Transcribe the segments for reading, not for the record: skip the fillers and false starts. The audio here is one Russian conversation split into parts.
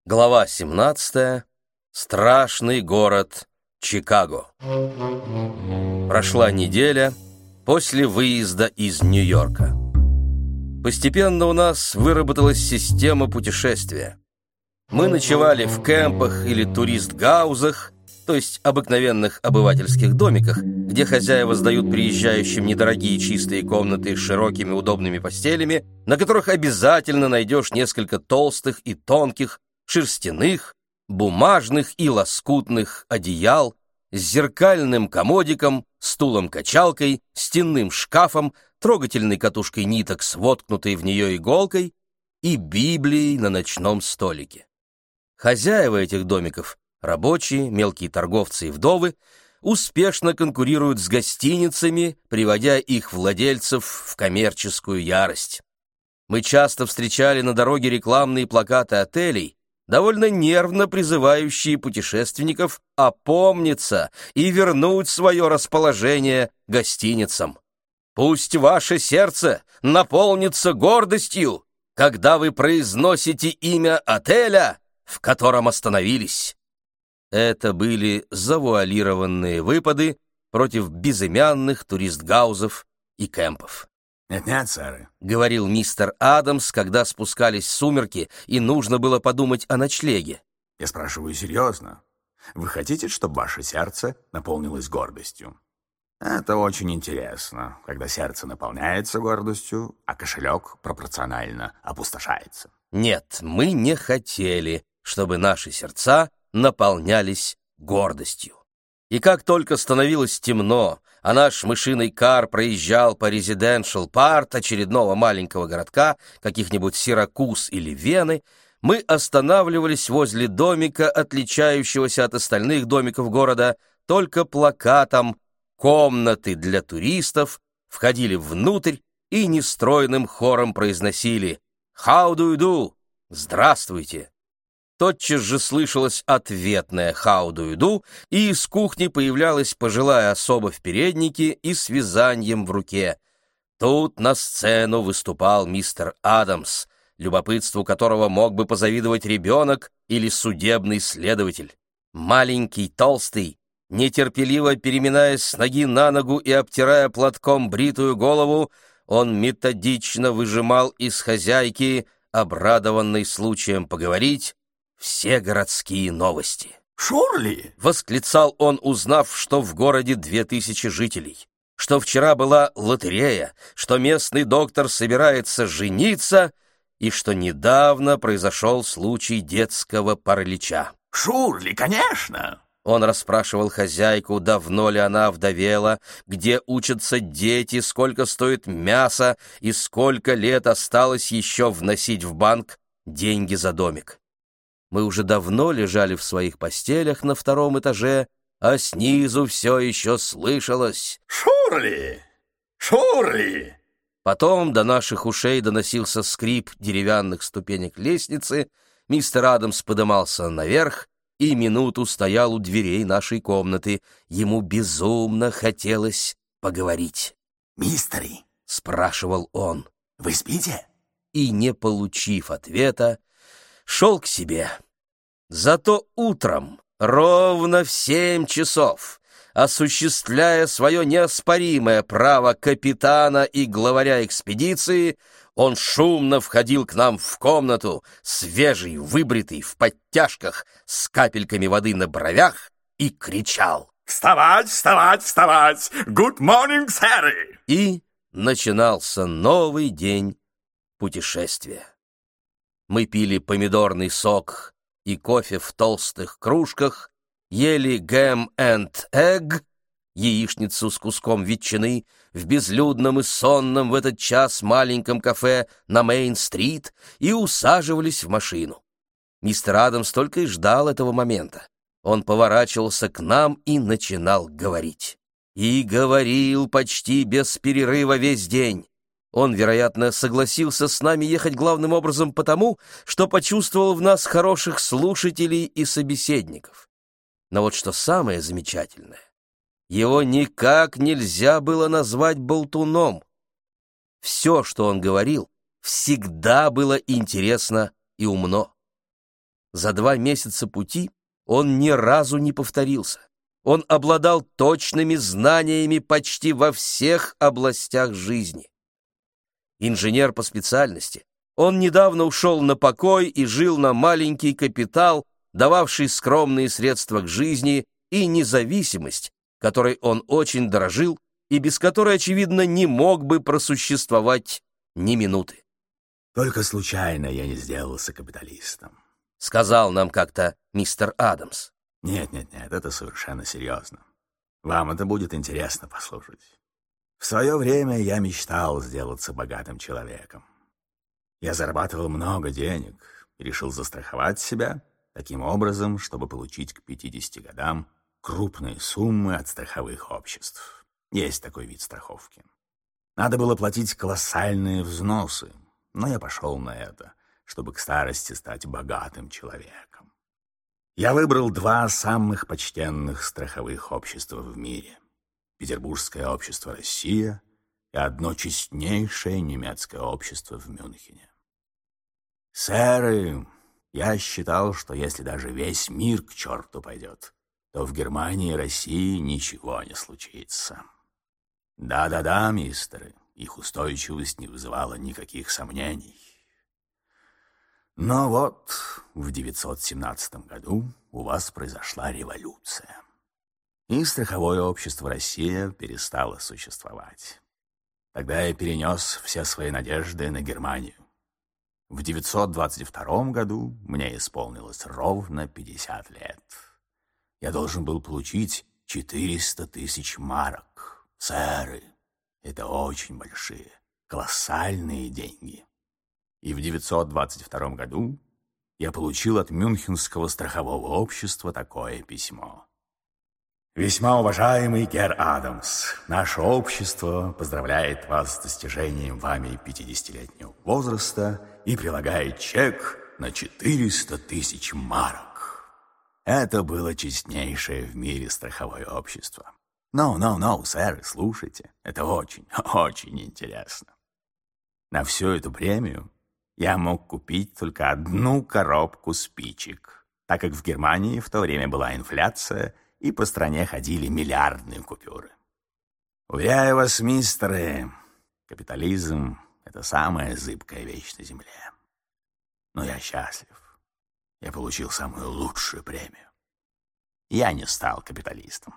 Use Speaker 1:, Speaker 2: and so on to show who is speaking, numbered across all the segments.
Speaker 1: Глава 17. Страшный город Чикаго. Прошла неделя после выезда из Нью-Йорка. Постепенно у нас выработалась система путешествия. Мы ночевали в кемпах или турист-гаузах, то есть обыкновенных обывательских домиках, где хозяева сдают приезжающим недорогие чистые комнаты с широкими удобными постелями, на которых обязательно найдешь несколько толстых и тонких, шерстяных, бумажных и лоскутных одеял с зеркальным комодиком, стулом-качалкой, стенным шкафом, трогательной катушкой ниток с воткнутой в нее иголкой и Библией на ночном столике. Хозяева этих домиков, рабочие, мелкие торговцы и вдовы, успешно конкурируют с гостиницами, приводя их владельцев в коммерческую ярость. Мы часто встречали на дороге рекламные плакаты отелей, довольно нервно призывающие путешественников опомниться и вернуть свое расположение гостиницам. Пусть ваше сердце наполнится гордостью, когда вы произносите имя отеля, в котором остановились. Это были завуалированные выпады против безымянных турист-гаузов и кемпов.
Speaker 2: «Нет-нет, сэр»,
Speaker 1: — говорил мистер Адамс, когда спускались сумерки, и нужно было подумать о ночлеге.
Speaker 2: «Я спрашиваю серьезно. Вы хотите, чтобы ваше сердце наполнилось гордостью? Это очень интересно, когда сердце наполняется гордостью, а кошелек пропорционально опустошается».
Speaker 1: Нет, мы не хотели, чтобы наши сердца наполнялись гордостью. И как только становилось темно, а наш мышиный кар проезжал по резиденшал парт очередного маленького городка, каких-нибудь Сиракуз или Вены, мы останавливались возле домика, отличающегося от остальных домиков города только плакатом «Комнаты для туристов», входили внутрь и нестройным хором произносили «How do you do?» «Здравствуйте!». Тотчас же слышалось ответное «How do you do?», и из кухни появлялась пожилая особа в переднике и с вязанием в руке. Тут на сцену выступал мистер Адамс, любопытству которого мог бы позавидовать ребенок или судебный следователь. Маленький, толстый, нетерпеливо переминаясь с ноги на ногу и обтирая платком бритую голову, он методично выжимал из хозяйки, обрадованной случаем поговорить, все городские новости.
Speaker 2: «Шурли!» —
Speaker 1: восклицал он, узнав, что в городе 2000 жителей, что вчера была лотерея, что местный доктор собирается жениться и что недавно произошел случай детского паралича.
Speaker 2: «Шурли, конечно!»
Speaker 1: Он расспрашивал хозяйку, давно ли она овдовела, где учатся дети, сколько стоит мясо и сколько лет осталось еще вносить в банк деньги за домик. Мы уже давно лежали в своих постелях на втором этаже, а снизу все еще слышалось
Speaker 2: «Шурли! Шурли!».
Speaker 1: Потом до наших ушей доносился скрип деревянных ступенек лестницы, мистер Адамс подымался наверх и минуту стоял у дверей нашей комнаты. Ему безумно хотелось поговорить.
Speaker 2: «Мистери!»
Speaker 1: — спрашивал он.
Speaker 2: «Вы спите?»
Speaker 1: И, не получив ответа, шел к себе. Зато утром, ровно в 7 часов, осуществляя свое неоспоримое право капитана и главаря экспедиции, он шумно входил к нам в комнату, свежий, выбритый, в подтяжках, с капельками воды на бровях, и кричал:
Speaker 2: «Вставать, вставать, вставать! Good morning, сэр!»
Speaker 1: И начинался новый день путешествия. Мы пили помидорный сок и кофе в толстых кружках, ели гэм энд эгг, яичницу с куском ветчины, в безлюдном и сонном в этот час маленьком кафе на Мейн-стрит и усаживались в машину. Мистер Адамс только и ждал этого момента. Он поворачивался к нам и начинал говорить. И говорил почти без перерыва весь день. Он, вероятно, согласился с нами ехать главным образом потому, что почувствовал в нас хороших слушателей и собеседников. Но вот что самое замечательное, его никак нельзя было назвать болтуном. Все, что он говорил, всегда было интересно и умно. За 2 месяца пути он ни разу не повторился. Он обладал точными знаниями почти во всех областях жизни. Инженер по специальности, он недавно ушел на покой и жил на маленький капитал, дававший скромные средства к жизни и независимость, которой он очень дорожил и без которой, очевидно, не мог бы просуществовать ни минуты.
Speaker 2: «Только случайно я не сделался капиталистом»,
Speaker 1: — сказал нам как-то мистер Адамс.
Speaker 2: Нет, это совершенно серьезно. Вам это будет интересно послушать. В свое время я мечтал сделаться богатым человеком. Я зарабатывал много денег и решил застраховать себя таким образом, чтобы получить к 50 годам крупные суммы от страховых обществ. Есть такой вид страховки. Надо было платить колоссальные взносы, но я пошел на это, чтобы к старости стать богатым человеком. Я выбрал 2 самых почтенных страховых общества в мире. Петербургское общество «Россия» и одно честнейшее немецкое общество в Мюнхене. Сэры, я считал, что если даже весь мир к черту пойдет, то в Германии и России ничего не случится. Да, мистеры, их устойчивость не вызывала никаких сомнений. Но вот в 917 году у вас произошла революция, и страховое общество «Россия» перестало существовать. Тогда я перенес все свои надежды на Германию. В 922 году мне исполнилось ровно 50 лет. Я должен был получить 400 тысяч марок. Сэры, это очень большие, колоссальные деньги. И в 922 году я получил от Мюнхенского страхового общества такое письмо. «Весьма уважаемый герр Адамс, наше общество поздравляет вас с достижением вами 50-летнего возраста и прилагает чек на 400 тысяч марок». Это было честнейшее в мире страховое общество. No, сэр, слушайте, это очень интересно. На всю эту премию я мог купить только 1 коробку спичек, так как в Германии в то время была инфляция, и по стране ходили миллиардные купюры. Уверяю вас, мистеры, капитализм — это самая зыбкая вещь на земле. Но я счастлив. Я получил самую лучшую премию. Я не стал капиталистом.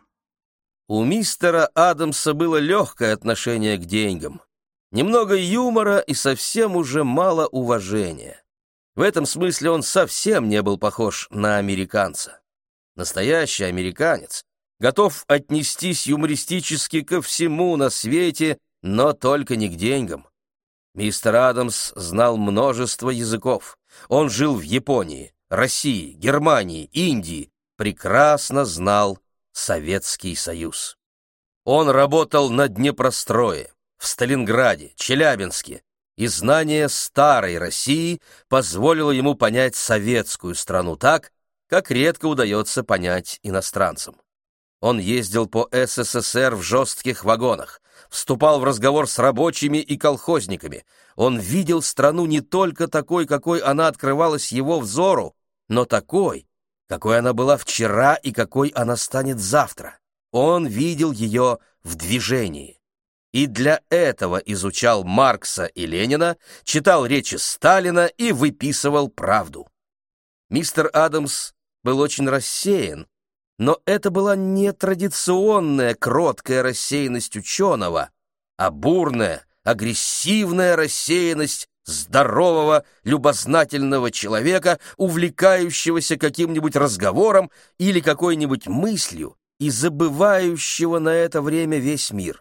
Speaker 1: У мистера Адамса было легкое отношение к деньгам, немного юмора и совсем уже мало уважения. В этом смысле он совсем не был похож на американца. Настоящий американец готов отнестись юмористически ко всему на свете, но только не к деньгам. Мистер Адамс знал множество языков. Он жил в Японии, России, Германии, Индии, прекрасно знал Советский Союз. Он работал на Днепрострое, в Сталинграде, Челябинске, и знание старой России позволило ему понять советскую страну так, как редко удается понять иностранцам. Он ездил по СССР в жестких вагонах, вступал в разговор с рабочими и колхозниками. Он видел страну не только такой, какой она открывалась его взору, но такой, какой она была вчера и какой она станет завтра. Он видел ее в движении. И для этого изучал Маркса и Ленина, читал речи Сталина и выписывал правду. Мистер Адамс был очень рассеян, но это была не традиционная кроткая рассеянность ученого, а бурная, агрессивная рассеянность здорового, любознательного человека, увлекающегося каким-нибудь разговором или какой-нибудь мыслью и забывающего на это время весь мир.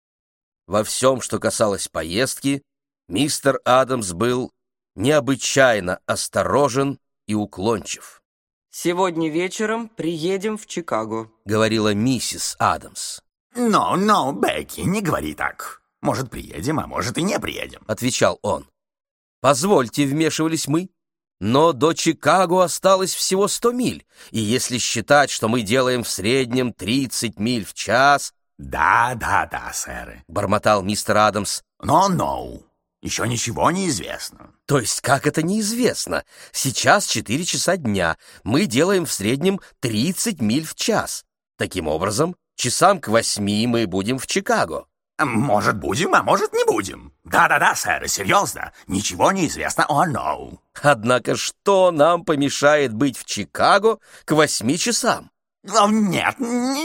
Speaker 1: Во всем, что касалось поездки, мистер Адамс был необычайно осторожен и уклончив.
Speaker 3: «Сегодня вечером приедем в Чикаго», —
Speaker 1: говорила миссис Адамс.
Speaker 2: «Но, Бекки, не говори так. Может, приедем, а может и не приедем», —
Speaker 1: отвечал он. «Позвольте», — вмешивались мы, «но до Чикаго осталось всего 100 миль, и если считать, что мы делаем в среднем 30 миль в час...»
Speaker 2: «Да, сэры»,
Speaker 1: — бормотал мистер Адамс.
Speaker 2: «Но, Еще ничего не известно.
Speaker 1: То есть как это неизвестно? Сейчас 4 часа дня. Мы делаем в среднем 30 миль в час. Таким образом, часам к 8 мы будем в Чикаго.
Speaker 2: Может, будем, а может, не будем. Да-да-да, сэр, серьезно. Ничего не известно, no.
Speaker 1: Однако что нам помешает быть в Чикаго к 8 часам?
Speaker 2: Нет,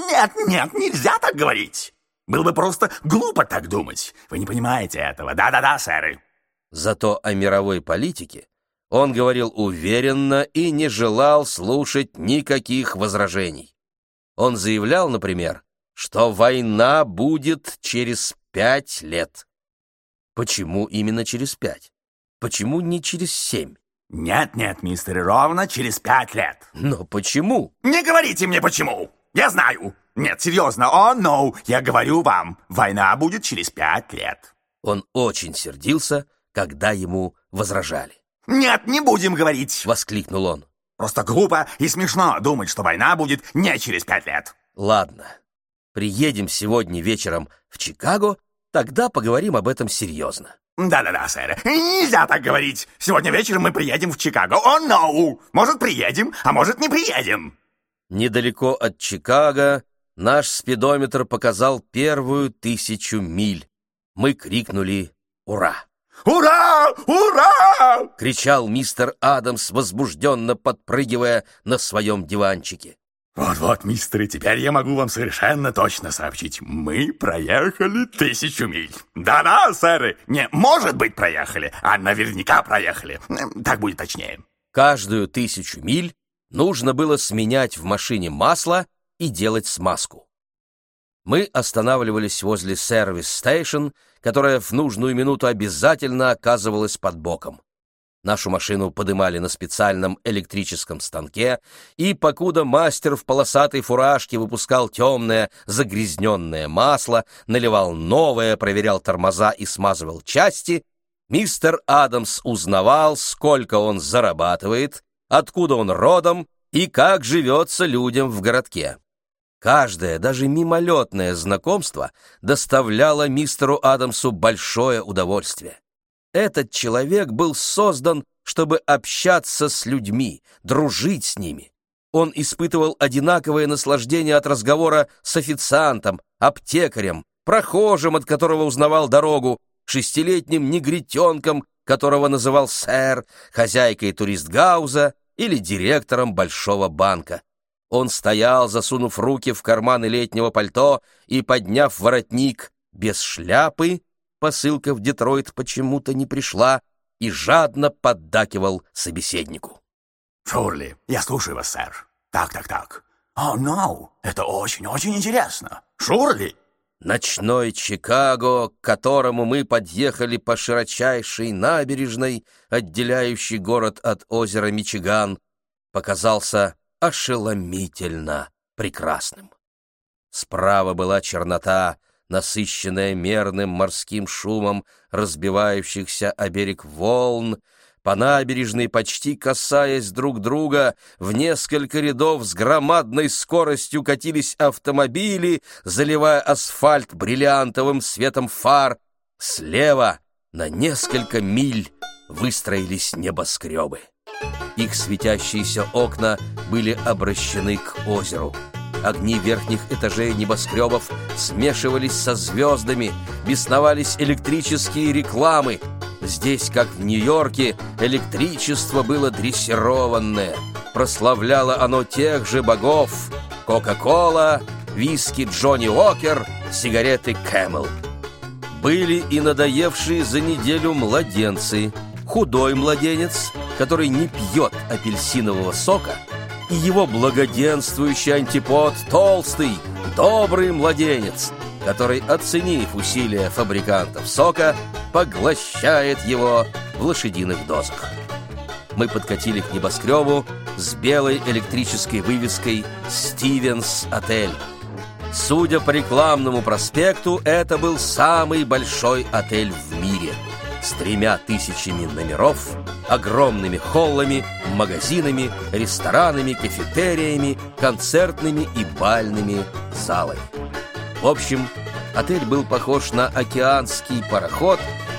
Speaker 2: нельзя так говорить. Было бы просто глупо так думать. Вы не понимаете этого. Да-да-да, сэры.
Speaker 1: Зато о мировой политике он говорил уверенно и не желал слушать никаких возражений. Он заявлял, например, что война будет через 5 лет. Почему именно через 5? Почему не через 7?
Speaker 2: Нет, мистер, ровно через 5 лет.
Speaker 1: Но почему?
Speaker 2: Не говорите мне почему. Я знаю. Нет, серьезно, no. Я говорю вам, война будет через 5 лет.
Speaker 1: Он очень сердился, когда ему возражали.
Speaker 2: Нет, не будем говорить,
Speaker 1: воскликнул он.
Speaker 2: Просто глупо и смешно думать, что война будет не через 5 лет.
Speaker 1: Ладно, приедем сегодня вечером в Чикаго, тогда поговорим об этом серьезно.
Speaker 2: Да-да-да, сэр, нельзя так говорить. Сегодня вечером мы приедем в Чикаго, no. Может, приедем, а может, не приедем.
Speaker 1: Недалеко от Чикаго наш спидометр показал первую 1000 миль. Мы крикнули «Ура!».
Speaker 2: «Ура! Ура!» —
Speaker 1: кричал мистер Адамс, возбужденно подпрыгивая на своем диванчике.
Speaker 2: Вот, мистер, и теперь я могу вам совершенно точно сообщить. Мы проехали 1000 миль. Да-да, сэры, не может быть проехали, а наверняка проехали. Так будет точнее.
Speaker 1: Каждую 1000 миль нужно было сменять в машине масло и делать смазку. Мы останавливались возле сервис-стейшн, которая в нужную минуту обязательно оказывалась под боком. Нашу машину подымали на специальном электрическом станке, и покуда мастер в полосатой фуражке выпускал темное загрязненное масло, наливал новое, проверял тормоза и смазывал части, мистер Адамс узнавал, сколько он зарабатывает, откуда он родом и как живется людям в городке. Каждое, даже мимолетное знакомство доставляло мистеру Адамсу большое удовольствие. Этот человек был создан, чтобы общаться с людьми, дружить с ними. Он испытывал одинаковое наслаждение от разговора с официантом, аптекарем, прохожим, от которого узнавал дорогу, 6-летним негритенком, которого называл сэр, хозяйкой турист-гауза или директором большого банка. Он стоял, засунув руки в карманы летнего пальто и подняв воротник, без шляпы, посылка в Детройт почему-то не пришла, и жадно поддакивал собеседнику.
Speaker 2: «Шурли, я слушаю вас, сэр. Так. No, это очень-очень интересно. Шурли!»
Speaker 1: Ночной Чикаго, к которому мы подъехали по широчайшей набережной, отделяющей город от озера Мичиган, показался ошеломительно прекрасным. Справа была чернота, насыщенная мерным морским шумом разбивающихся о берег волн. По набережной, почти касаясь друг друга, в несколько рядов с громадной скоростью катились автомобили, заливая асфальт бриллиантовым светом фар. Слева на несколько миль выстроились небоскребы. Их светящиеся окна были обращены к озеру. Огни верхних этажей небоскребов смешивались со звездами, бесновались электрические рекламы. Здесь, как в Нью-Йорке, электричество было дрессированное. Прославляло оно тех же богов: Кока-кола, виски Джонни Уокер, сигареты Кэмел. Были и надоевшие за неделю младенцы, худой младенец, который не пьет апельсинового сока, и его благоденствующий антипод толстый, добрый младенец, который, оценив усилия фабрикантов сока, поглощает его в лошадиных дозах. Мы подкатили к небоскребу с белой электрической вывеской «Стивенс Отель». Судя по рекламному проспекту, это был самый большой отель в мире, с 3000 номеров, огромными холлами, магазинами, ресторанами, кафетериями, концертными и бальными залами. В общем, отель был похож на океанский пароход,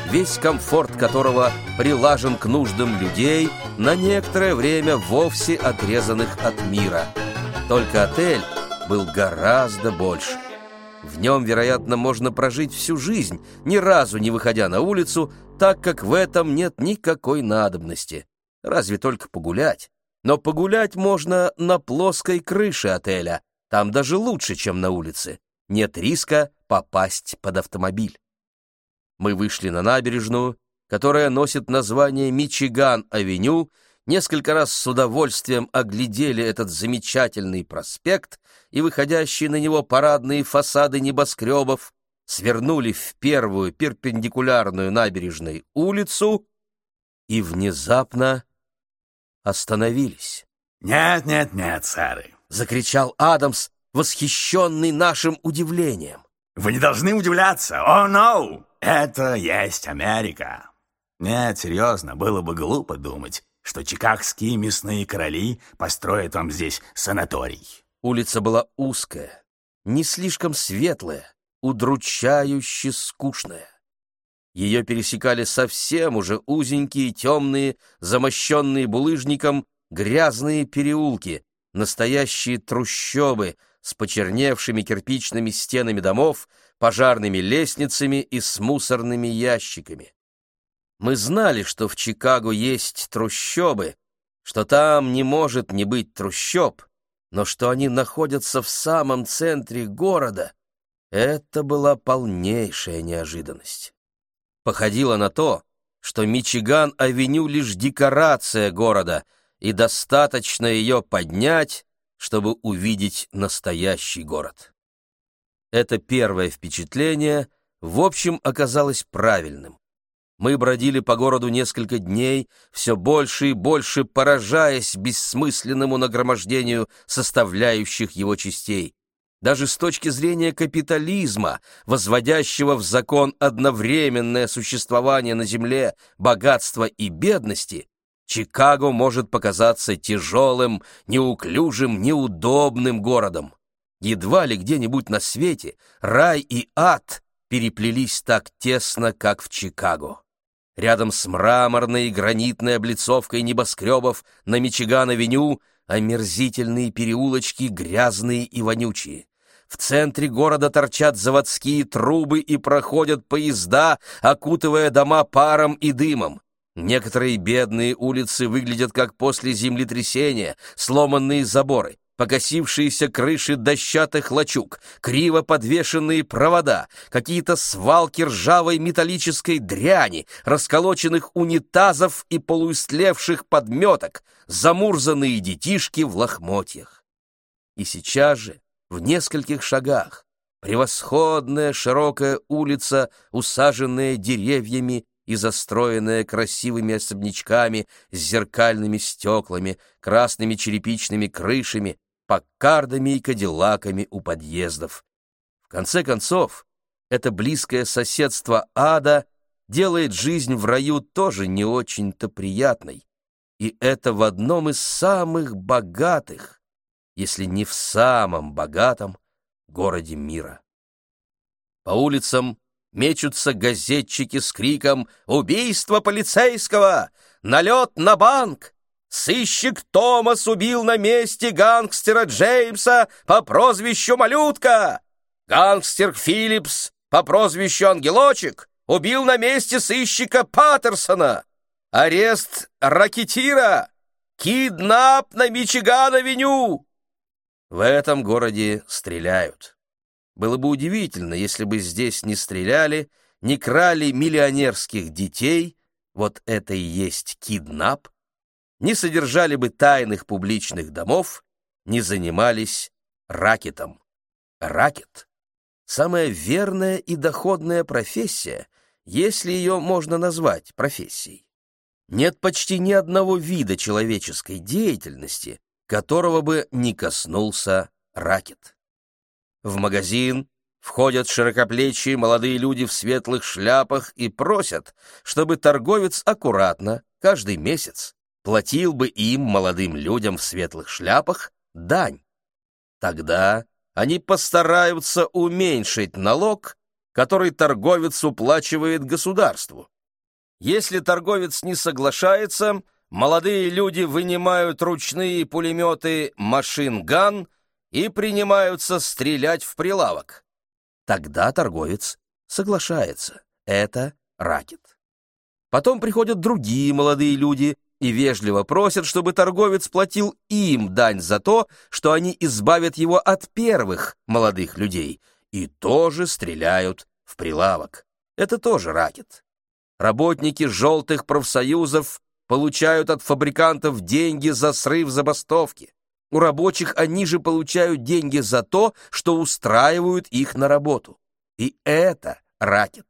Speaker 1: весь комфорт которого прилажен к нуждам людей, на некоторое время вовсе отрезанных от мира. Только отель был гораздо больше. В нем, вероятно, можно прожить всю жизнь, ни разу не выходя на улицу, так как в этом нет никакой надобности. Разве только погулять. Но погулять можно на плоской крыше отеля. Там даже лучше, чем на улице. Нет риска попасть под автомобиль. Мы вышли на набережную, которая носит название Мичиган-авеню, несколько раз с удовольствием оглядели этот замечательный проспект и выходящие на него парадные фасады небоскребов, свернули в первую перпендикулярную набережной улицу и внезапно остановились.
Speaker 2: «Нет, нет, нет, сэры!»
Speaker 1: — закричал Адамс, восхищенный нашим удивлением.
Speaker 2: «Вы не должны удивляться! О, no! Это есть Америка!» Нет, серьезно, было бы глупо думать, что чикагские мясные короли построят вам здесь санаторий.
Speaker 1: Улица была узкая, не слишком светлая, удручающе скучная. Ее пересекали совсем уже узенькие, темные, замощенные булыжником, грязные переулки, настоящие трущобы с почерневшими кирпичными стенами домов, пожарными лестницами и с мусорными ящиками. Мы знали, что в Чикаго есть трущобы, что там не может не быть трущоб, но что они находятся в самом центре города, это была полнейшая неожиданность. Походило на то, что Мичиган-авеню лишь декорация города, и достаточно ее поднять, чтобы увидеть настоящий город. Это первое впечатление, в общем, оказалось правильным. Мы бродили по городу несколько дней, все больше и больше поражаясь бессмысленному нагромождению составляющих его частей. Даже с точки зрения капитализма, возводящего в закон одновременное существование на земле богатства и бедности, Чикаго может показаться тяжелым, неуклюжим, неудобным городом. Едва ли где-нибудь на свете рай и ад переплелись так тесно, как в Чикаго. Рядом с мраморной и гранитной облицовкой небоскребов на Мичиган-авеню омерзительные переулочки, грязные и вонючие. В центре города торчат заводские трубы и проходят поезда, окутывая дома паром и дымом. Некоторые бедные улицы выглядят как после землетрясения, сломанные заборы, покосившиеся крыши дощатых лачуг, криво подвешенные провода, какие-то свалки ржавой металлической дряни, расколоченных унитазов и полуистлевших подметок, замурзанные детишки в лохмотьях. И сейчас же, в нескольких шагах, превосходная широкая улица, усаженная деревьями и застроенная красивыми особнячками с зеркальными стеклами, красными черепичными крышами, паккардами и кадиллаками у подъездов. В конце концов, это близкое соседство ада делает жизнь в раю тоже не очень-то приятной, и это в одном из самых богатых, если не в самом богатом городе мира. По улицам мечутся газетчики с криком «Убийство полицейского! Налет на банк! Сыщик Томас убил на месте гангстера Джеймса по прозвищу Малютка! Гангстер Филлипс по прозвищу Ангелочек убил на месте сыщика Паттерсона! Арест ракетира! Киднап на Мичиган-авеню!» В этом городе стреляют. Было бы удивительно, если бы здесь не стреляли, не крали миллионерских детей, вот это и есть киднап, не содержали бы тайных публичных домов, не занимались ракетом. Ракет — самая верная и доходная профессия, если ее можно назвать профессией. Нет почти ни одного вида человеческой деятельности, которого бы не коснулся ракет. В магазин входят широкоплечие молодые люди в светлых шляпах и просят, чтобы торговец аккуратно, каждый месяц, платил бы им, молодым людям в светлых шляпах, дань. Тогда они постараются уменьшить налог, который торговец уплачивает государству, Если торговец не соглашается, молодые люди вынимают ручные пулеметы «Машин-ган» и принимаются стрелять в прилавок. Тогда торговец соглашается. Это ракет. Потом приходят другие молодые люди и вежливо просят, чтобы торговец платил им дань за то, что они избавят его от первых молодых людей, и тоже стреляют в прилавок. Это тоже ракет. Работники желтых профсоюзов получают от фабрикантов деньги за срыв забастовки. У рабочих они же получают деньги за то, что устраивают их на работу. И это ракет.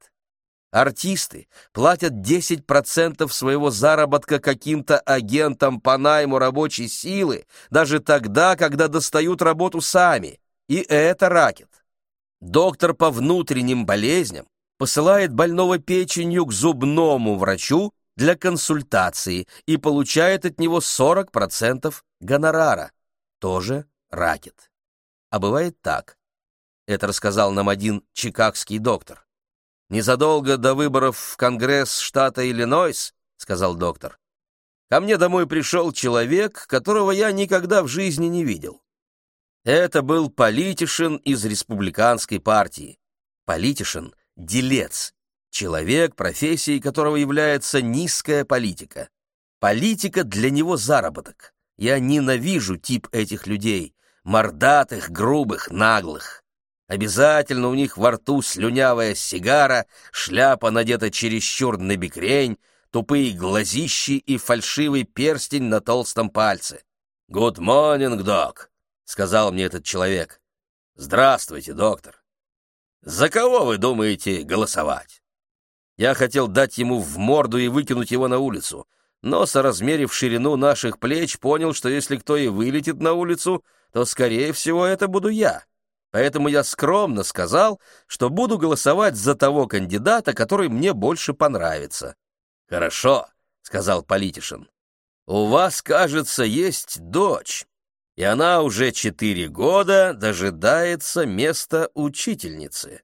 Speaker 1: Артисты платят 10% своего заработка каким-то агентам по найму рабочей силы, даже тогда, когда достают работу сами. И это ракет. Доктор по внутренним болезням посылает больного печенью к зубному врачу для консультации и получает от него 40% гонорара. Тоже ракет. А бывает так. Это рассказал нам один чикагский доктор. «Незадолго до выборов в Конгресс штата Иллинойс, — сказал доктор, — ко мне домой пришел человек, которого я никогда в жизни не видел. Это был политишин из республиканской партии. Политишин — делец, человек, профессией которого является низкая политика. Политика для него заработок. Я ненавижу тип этих людей, мордатых, грубых, наглых. Обязательно у них во рту слюнявая сигара, шляпа надета чересчур набекрень, тупые глазищи и фальшивый перстень на толстом пальце. «Good morning, док», — сказал мне этот человек. «Здравствуйте, доктор. За кого вы думаете голосовать?» Я хотел дать ему в морду и выкинуть его на улицу, но, соразмерив ширину наших плеч, понял, что если кто и вылетит на улицу, то, скорее всего, это буду я. Поэтому я скромно сказал, что буду голосовать за того кандидата, который мне больше понравится. «Хорошо», — сказал политишин. «У вас, кажется, есть дочь, и она уже 4 года дожидается места учительницы».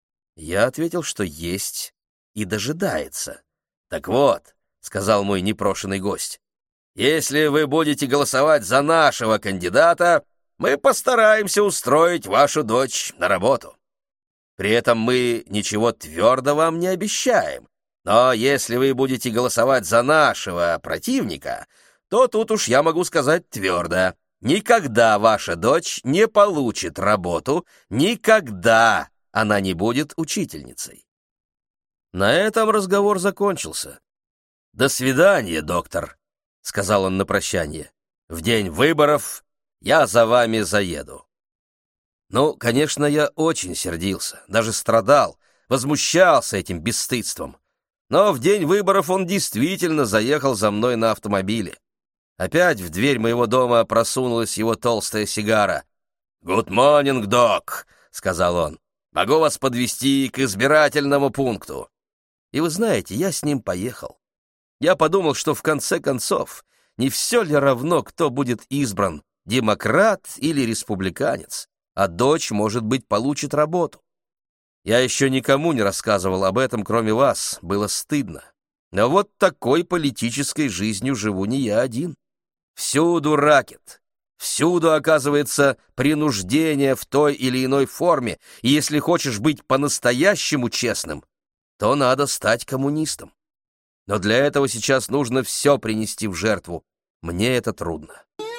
Speaker 1: Я ответил, что есть и дожидается. «Так вот», — сказал мой непрошенный гость, «если вы будете голосовать за нашего кандидата, мы постараемся устроить вашу дочь на работу. При этом мы ничего твердо вам не обещаем, но если вы будете голосовать за нашего противника, то тут уж я могу сказать твердо: никогда ваша дочь не получит работу, никогда она не будет учительницей». На этом разговор закончился. «До свидания, доктор», — сказал он на прощание. «В день выборов я за вами заеду». Ну, конечно, я очень сердился, даже страдал, возмущался этим бесстыдством. Но в день выборов он действительно заехал за мной на автомобиле. Опять в дверь моего дома просунулась его толстая сигара. «Good morning, док», — сказал он. «Могу вас подвезти к избирательному пункту». И вы знаете, я с ним поехал. Я подумал, что в конце концов не все ли равно, кто будет избран, демократ или республиканец, а дочь, может быть, получит работу. Я еще никому не рассказывал об этом, кроме вас, было стыдно. Но вот такой политической жизнью живу не я один. Всюду ракет, всюду оказывается принуждение в той или иной форме, и если хочешь быть по-настоящему честным, то надо стать коммунистом. Но для этого сейчас нужно все принести в жертву. Мне это трудно.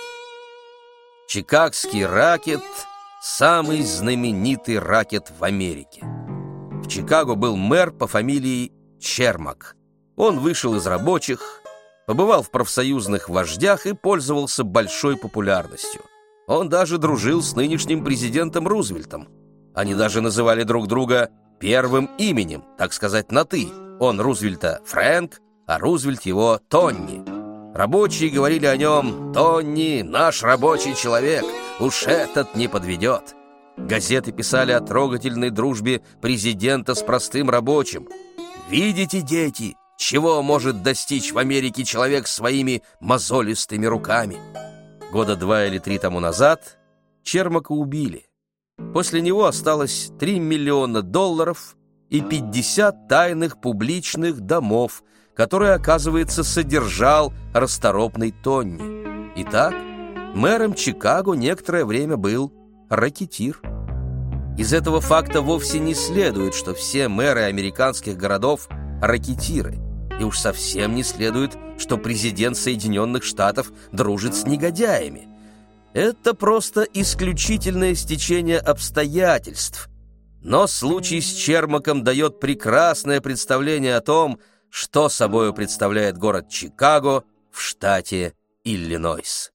Speaker 1: Чикагский ракет — самый знаменитый ракет в Америке. В Чикаго был мэр по фамилии Чермак. Он вышел из рабочих, побывал в профсоюзных вождях и пользовался большой популярностью. Он даже дружил с нынешним президентом Рузвельтом. Они даже называли друг друга первым именем, так сказать, на «ты». Он Рузвельта Фрэнк, а Рузвельт его Тонни. Рабочие говорили о нем: «Тонни, наш рабочий человек, уж этот не подведет». Газеты писали о трогательной дружбе президента с простым рабочим. «Видите, дети, чего может достичь в Америке человек своими мозолистыми руками?» Года 2 или 3 тому назад Чермака убили. После него осталось $3 миллиона и 50 тайных публичных домов, который, оказывается, содержал расторопный Тонни. Итак, мэром Чикаго некоторое время был рэкетир. Из этого факта вовсе не следует, что все мэры американских городов – рэкетиры. И уж совсем не следует, что президент Соединенных Штатов дружит с негодяями. Это просто исключительное стечение обстоятельств. Но случай с Чермаком дает прекрасное представление о том, что собою представляет город Чикаго в штате Иллинойс.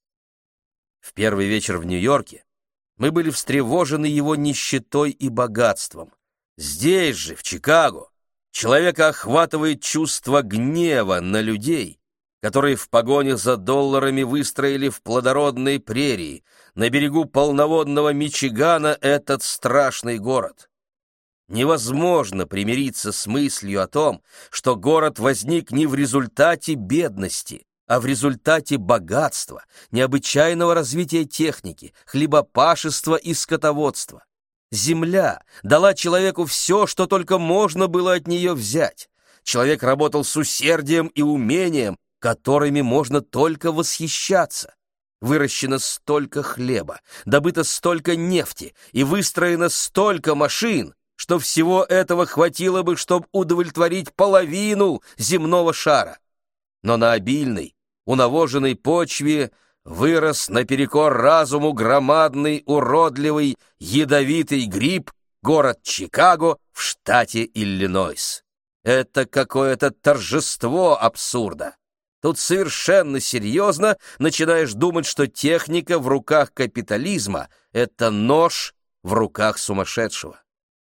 Speaker 1: В первый вечер в Нью-Йорке мы были встревожены его нищетой и богатством. Здесь же, в Чикаго, человека охватывает чувство гнева на людей, которые в погоне за долларами выстроили в плодородной прерии, на берегу полноводного Мичигана, этот страшный город. Невозможно примириться с мыслью о том, что город возник не в результате бедности, а в результате богатства, необычайного развития техники, хлебопашества и скотоводства. Земля дала человеку все, что только можно было от нее взять. Человек работал с усердием и умением, которыми можно только восхищаться. Выращено столько хлеба, добыто столько нефти и выстроено столько машин, что всего этого хватило бы, чтобы удовлетворить половину земного шара. Но на обильной, унавоженной почве вырос наперекор разуму громадный, уродливый, ядовитый гриб, город Чикаго в штате Иллинойс. Это какое-то торжество абсурда. Тут совершенно серьезно начинаешь думать, что техника в руках капитализма — это нож в руках сумасшедшего.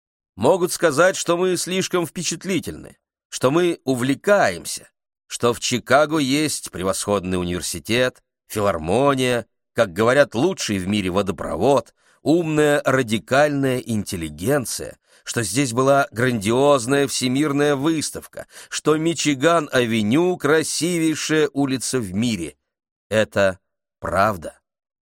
Speaker 1: Могут сказать, что мы слишком впечатлительны, что мы увлекаемся, что в Чикаго есть превосходный университет, филармония, как говорят, лучший в мире водопровод, умная радикальная интеллигенция, что здесь была грандиозная всемирная выставка, что Мичиган-авеню — красивейшая улица в мире. Это правда.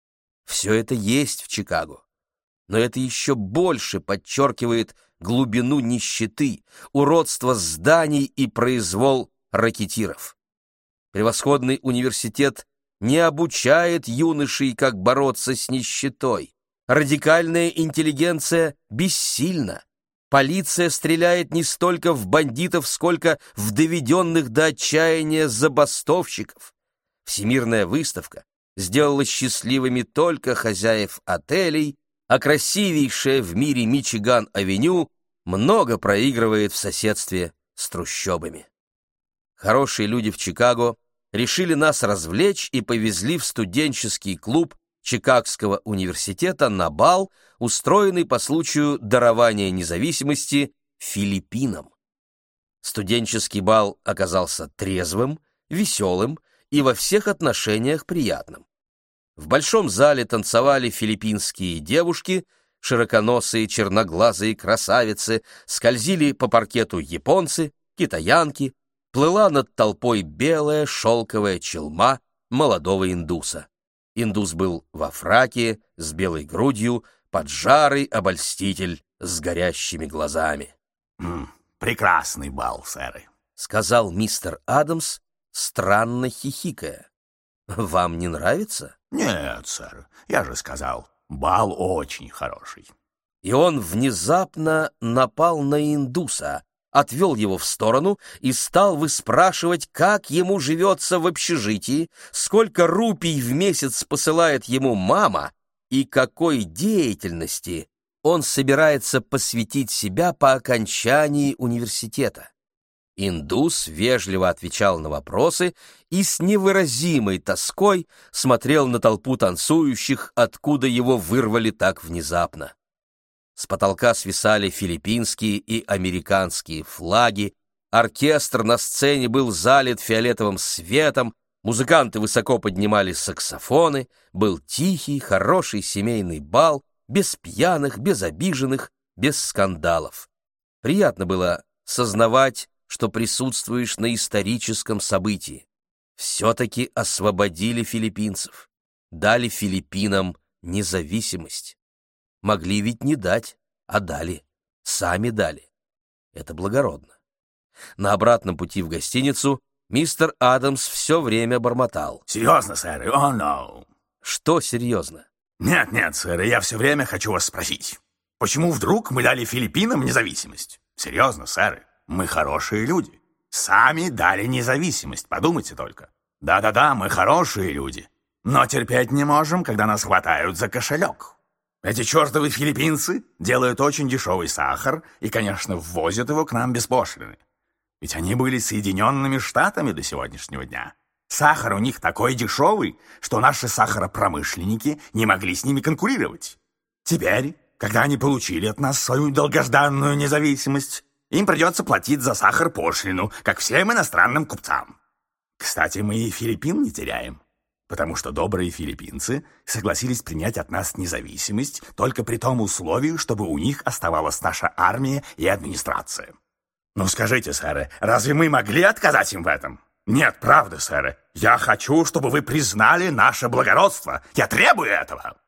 Speaker 1: Все это есть в Чикаго. Но это еще больше подчеркивает глубину нищеты, уродство зданий и произвол рэкетиров. Превосходный университет не обучает юношей, как бороться с нищетой. Радикальная интеллигенция бессильна. Полиция стреляет не столько в бандитов, сколько в доведенных до отчаяния забастовщиков. Всемирная выставка сделала счастливыми только хозяев отелей, а красивейшая в мире Мичиган-авеню много проигрывает в соседстве с трущобами. Хорошие люди в Чикаго решили нас развлечь и повезли в студенческий клуб Чикагского университета на бал, устроенный по случаю дарования независимости Филиппинам. Студенческий бал оказался трезвым, веселым и во всех отношениях приятным. В большом зале танцевали филиппинские девушки, широконосые черноглазые красавицы, скользили по паркету японцы, китаянки, плыла над толпой белая шелковая челма молодого индуса. Индус был во фраке, с белой грудью, поджарый обольститель с горящими глазами.
Speaker 2: Прекрасный бал, сэры,
Speaker 1: — сказал мистер Адамс, странно хихикая. — Вам не нравится? —
Speaker 2: Нет, сэр, я же сказал, бал очень хороший.
Speaker 1: И он внезапно напал на индуса, отвел его в сторону и стал выспрашивать, как ему живется в общежитии, сколько рупий в месяц посылает ему мама и какой деятельности он собирается посвятить себя по окончании университета. Индус вежливо отвечал на вопросы и с невыразимой тоской смотрел на толпу танцующих, откуда его вырвали так внезапно. С потолка свисали филиппинские и американские флаги, оркестр на сцене был залит фиолетовым светом, музыканты высоко поднимали саксофоны, был тихий, хороший семейный бал, без пьяных, без обиженных, без скандалов. Приятно было сознавать, что присутствуешь на историческом событии. Все-таки освободили филиппинцев, дали Филиппинам независимость. Могли ведь не дать, а дали, сами дали. Это благородно. На обратном пути в гостиницу Мистер Адамс все время бормотал.
Speaker 2: Серьезно, сэр? О, no.
Speaker 1: Что серьезно?
Speaker 2: Нет, сэр, я все время хочу вас спросить. Почему вдруг мы дали Филиппинам независимость? Серьезно, сэр, мы хорошие люди. Сами дали независимость, подумайте только. Да-да-да, мы хорошие люди. Но терпеть не можем, когда нас хватают за кошелек. Эти чертовы филиппинцы делают очень дешевый сахар и, конечно, ввозят его к нам без пошлины. Ведь они были Соединенными Штатами до сегодняшнего дня. Сахар у них такой дешевый, что наши сахаропромышленники не могли с ними конкурировать. Теперь, когда они получили от нас свою долгожданную независимость, им придется платить за сахар пошлину, как всем иностранным купцам. Кстати, мы и Филиппин не теряем, потому что добрые филиппинцы согласились принять от нас независимость только при том условии, чтобы у них оставалась наша армия и администрация. Ну скажите, сэры, разве мы могли отказать им в этом? Нет, правда, сэры. Я хочу, чтобы вы признали наше благородство. Я требую этого.